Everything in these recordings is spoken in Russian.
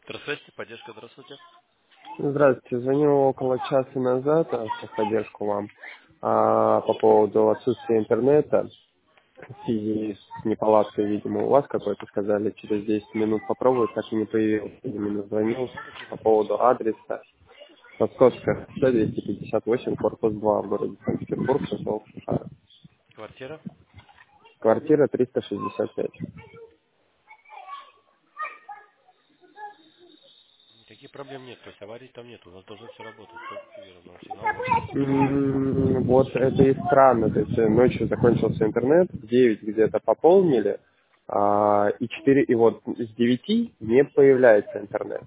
Здравствуйте, поддержка, здравствуйте. Здравствуйте. Звонил около часа назад в поддержку вам по поводу отсутствия интернета в связи с неполадкой, видимо, у вас какой-то, сказали, через 10 минут попробовать, так и не появился. Именно звонил Да, так и по будет. поводу адреса. Московская, 258, корпус 2 в городе Санкт-Петербург, село Шушара. Квартира? Квартира 365. Никаких проблем нет, то есть аварий там нет, у нас должно все работать, все активировано, сигнал должен быть. Вот это и странно. То есть ночью закончился интернет, в 9 где-то пополнили, и 4 и вот с 9 не появляется интернет.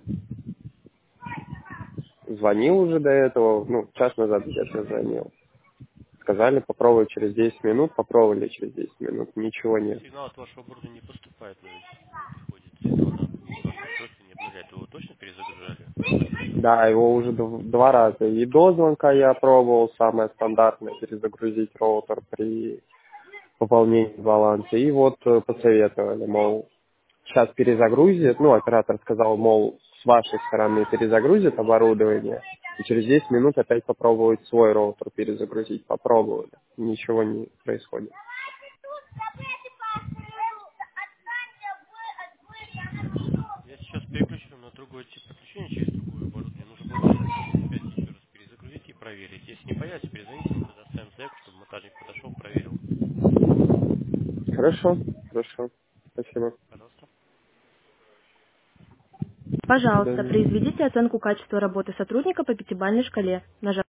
Звонил уже до этого, ну, час назад где-то звонил. Сказали, попробовать через 10 минут, попробовали через 10 минут, ничего Ну, нет. сигнал от вашего оборудования не поступает, то есть не приходит сигнал на ваше устройство, не обновляет. Вы его точно перезагружали? Да, его уже два раза. И до звонка я пробовал самое стандартное, перезагрузить роутер при пополнении баланса. И вот посоветовали, мол, сейчас перезагрузит, ну, оператор сказал, мол, с вашей стороны перезагрузит оборудование, и через 10 минут опять попробовать свой роутер перезагрузить. Попробовали. Ничего не происходит. Я сейчас переключу на другой тип подключения через другое оборудование. Нужно получается минут 5 еще раз перезагрузить и проверить. Если не появится, перезвоните, мы тогда оставим заявку, чтобы монтажник подошел, проверил. Хорошо, хорошо. Спасибо. Пожалуйста. До Пожалуйста, свидания. произведите оценку качества работы сотрудника по пятибалльной шкале, нажав